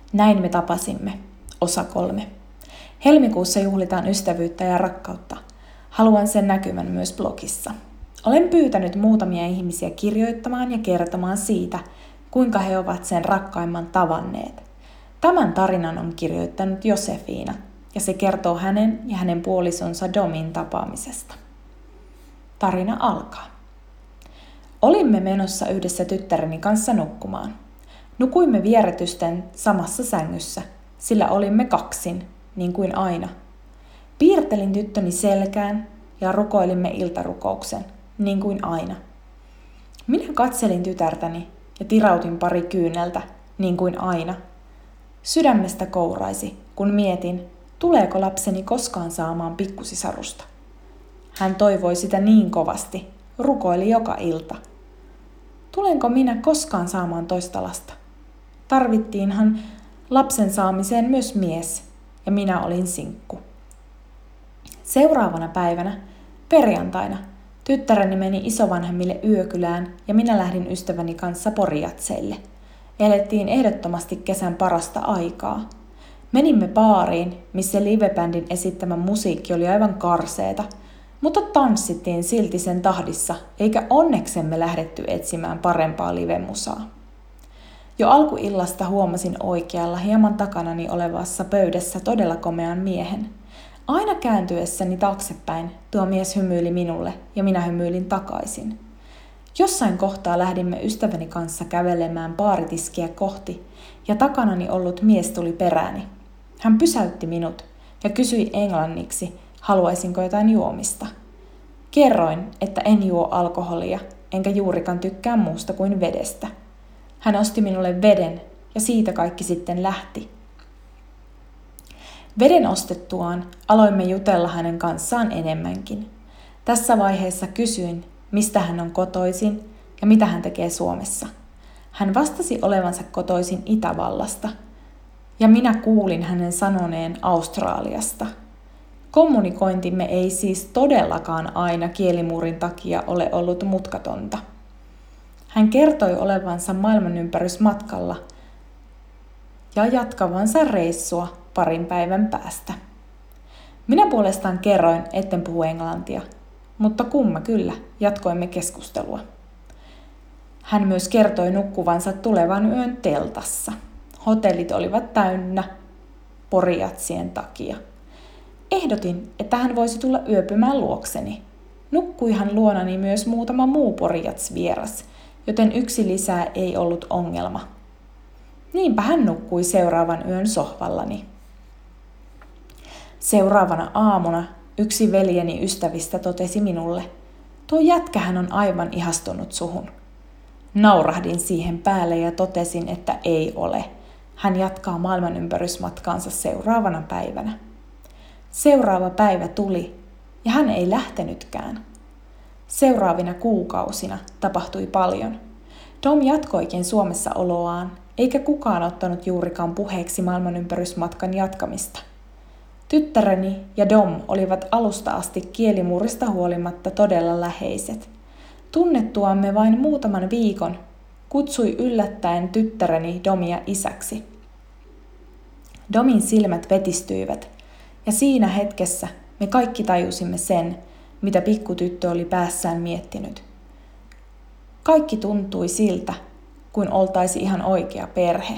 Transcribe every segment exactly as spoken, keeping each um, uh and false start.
Näin me tapasimme. Osa kolme. Helmikuussa juhlitaan ystävyyttä ja rakkautta. Haluan sen näkyvän myös blogissa. Olen pyytänyt muutamia ihmisiä kirjoittamaan ja kertomaan siitä, kuinka he ovat sen rakkaimman tavanneet. Tämän tarinan on kirjoittanut Josefiina, ja se kertoo hänen ja hänen puolisonsa Domin tapaamisesta. Tarina alkaa. Olimme menossa yhdessä tyttäreni kanssa nukkumaan. Nukuimme vieretysten samassa sängyssä, sillä olimme kaksin, niin kuin aina. Piirtelin tyttöni selkään ja rukoilimme iltarukouksen, niin kuin aina. Minä katselin tytärtäni ja tirautin pari kyyneltä, niin kuin aina. Sydämestä kouraisi, kun mietin, tuleeko lapseni koskaan saamaan pikkusisarusta. Hän toivoi sitä niin kovasti, rukoili joka ilta. Tulenko minä koskaan saamaan toista lasta? Tarvittiinhan lapsen saamiseen myös mies, ja minä olin sinkku. Seuraavana päivänä, perjantaina, tyttäreni meni isovanhemmille yökylään ja minä lähdin ystäväni kanssa Porijatseille. Elettiin ehdottomasti kesän parasta aikaa. Menimme baariin, missä livebändin esittämä musiikki oli aivan karseeta, mutta tanssittiin silti sen tahdissa, eikä onneksemme lähdetty etsimään parempaa livemusaa. Jo alkuillasta huomasin oikealla hieman takanani olevassa pöydässä todella komean miehen. Aina kääntyessäni taaksepäin tuo mies hymyili minulle ja minä hymyilin takaisin. Jossain kohtaa lähdimme ystäväni kanssa kävelemään baaritiskiä kohti ja takanani ollut mies tuli perääni. Hän pysäytti minut ja kysyi englanniksi, haluaisinko jotain juomista. Kerroin, että en juo alkoholia enkä juurikaan tykkää muusta kuin vedestä. Hän osti minulle veden ja siitä kaikki sitten lähti. Veden ostettuaan aloimme jutella hänen kanssaan enemmänkin. Tässä vaiheessa kysyin, mistä hän on kotoisin ja mitä hän tekee Suomessa. Hän vastasi olevansa kotoisin Itävallasta ja minä kuulin hänen sanoneen Australiasta. Kommunikointimme ei siis todellakaan aina kielimuurin takia ole ollut mutkatonta. Hän kertoi olevansa maailmanympärysmatkalla ja jatkavansa reissua parin päivän päästä. Minä puolestaan kerroin, etten puhu englantia, mutta kumma kyllä, jatkoimme keskustelua. Hän myös kertoi nukkuvansa tulevan yön teltassa. Hotellit olivat täynnä Porijatsien takia. Ehdotin, että hän voisi tulla yöpymään luokseni. Nukkuihan luonani myös muutama muu Porijats-vieras, joten yksi lisää ei ollut ongelma. Niinpä hän nukkui seuraavan yön sohvallani. Seuraavana aamuna yksi veljeni ystävistä totesi minulle, tuo jätkähän on aivan ihastunut suhun. Naurahdin siihen päälle ja totesin, että ei ole. Hän jatkaa maailmanympärysmatkaansa seuraavana päivänä. Seuraava päivä tuli ja hän ei lähtenytkään. Seuraavina kuukausina tapahtui paljon. Dom jatkoikin Suomessa oloaan, eikä kukaan ottanut juurikaan puheeksi maailmanympärysmatkan jatkamista. Tyttäreni ja Dom olivat alusta asti kielimuurista huolimatta todella läheiset. Tunnettuamme vain muutaman viikon kutsui yllättäen tyttäreni Domia isäksi. Domin silmät vetistyivät ja siinä hetkessä me kaikki tajusimme sen, mitä pikkutyttö oli päässään miettinyt. Kaikki tuntui siltä, kuin oltaisi ihan oikea perhe.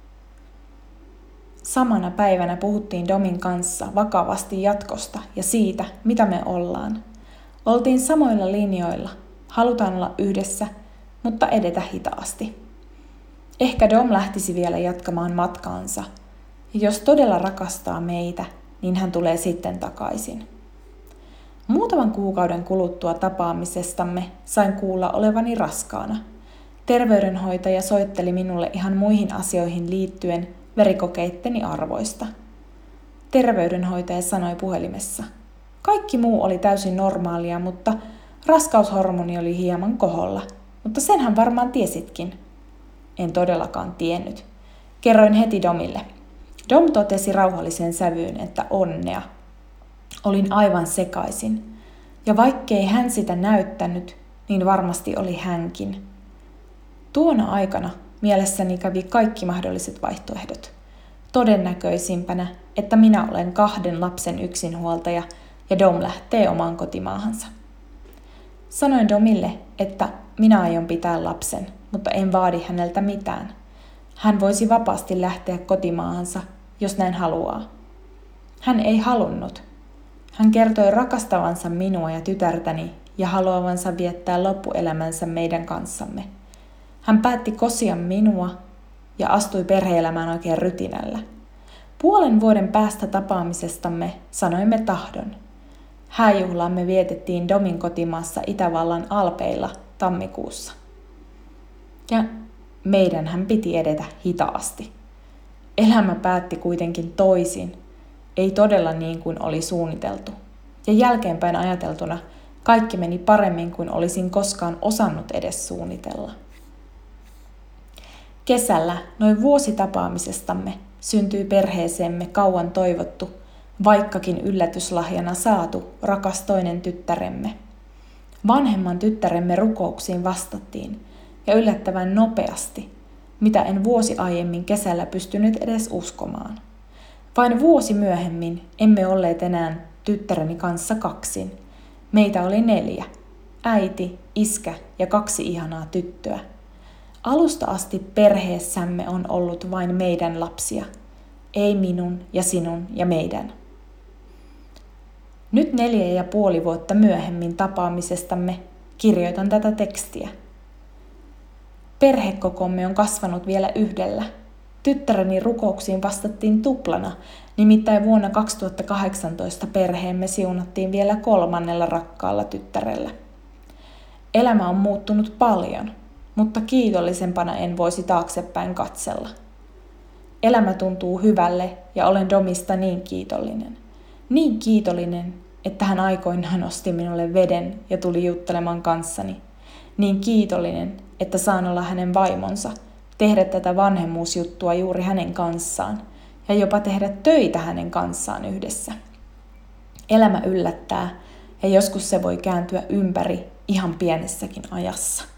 Samana päivänä puhuttiin Domin kanssa vakavasti jatkosta ja siitä, mitä me ollaan. Oltiin samoilla linjoilla, halutaan olla yhdessä, mutta edetä hitaasti. Ehkä Dom lähtisi vielä jatkamaan matkaansa, ja jos todella rakastaa meitä, niin hän tulee sitten takaisin. Muutaman kuukauden kuluttua tapaamisestamme sain kuulla olevani raskaana. Terveydenhoitaja soitteli minulle ihan muihin asioihin liittyen verikokeitteni arvoista. Terveydenhoitaja sanoi puhelimessa. Kaikki muu oli täysin normaalia, mutta raskaushormoni oli hieman koholla. Mutta senhän varmaan tiesitkin. En todellakaan tiennyt. Kerroin heti Domille. Dom totesi rauhallisen sävyyn, että onnea. Olin aivan sekaisin. Ja vaikkei hän sitä näyttänyt, niin varmasti oli hänkin. Tuona aikana mielessäni kävi kaikki mahdolliset vaihtoehdot. todennäköisimpänä, että minä olen kahden lapsen yksinhuoltaja ja Dom lähtee omaan kotimaahansa. Sanoin Domille, että minä aion pitää lapsen, mutta en vaadi häneltä mitään. Hän voisi vapaasti lähteä kotimaahansa, jos näin haluaa. Hän ei halunnut. Hän kertoi rakastavansa minua ja tytärtäni ja haluavansa viettää loppuelämänsä meidän kanssamme. Hän päätti kosia minua ja astui perhe-elämään oikein rytinällä. Puolen vuoden päästä tapaamisestamme sanoimme tahdon. Hääjuhlaamme vietettiin Domin kotimaassa Itävallan Alpeilla tammikuussa. Ja meidänhän piti edetä hitaasti. Elämä päätti kuitenkin toisin, ei todella niin kuin oli suunniteltu. Ja jälkeenpäin ajateltuna kaikki meni paremmin kuin olisin koskaan osannut edes suunnitella. Kesällä, noin vuosi tapaamisestamme, syntyi perheeseemme kauan toivottu, vaikkakin yllätyslahjana saatu, rakas toinen tyttäremme. Vanhemman tyttäremme rukouksiin vastattiin, ja yllättävän nopeasti, mitä en vuosi aiemmin kesällä pystynyt edes uskomaan. Vain vuosi myöhemmin emme olleet enää tyttäreni kanssa kaksin. Meitä oli neljä, äiti, iskä ja kaksi ihanaa tyttöä. Alusta asti perheessämme on ollut vain meidän lapsia, ei minun ja sinun ja meidän. Nyt neljä ja puoli vuotta myöhemmin tapaamisestamme kirjoitan tätä tekstiä. Perhekokomme on kasvanut vielä yhdellä. Tyttäreni rukouksiin vastattiin tuplana, nimittäin vuonna kaksituhattakahdeksantoista perheemme siunattiin vielä kolmannella rakkaalla tyttärellä. Elämä on muuttunut paljon, mutta kiitollisempana en voisi taaksepäin katsella. Elämä tuntuu hyvälle ja olen Domista niin kiitollinen. Niin kiitollinen, että hän aikoinaan osti minulle veden ja tuli juttelemaan kanssani. Niin kiitollinen, että saan olla hänen vaimonsa, tehdä tätä vanhemmuusjuttua juuri hänen kanssaan ja jopa tehdä töitä hänen kanssaan yhdessä. Elämä yllättää ja joskus se voi kääntyä ympäri ihan pienessäkin ajassa.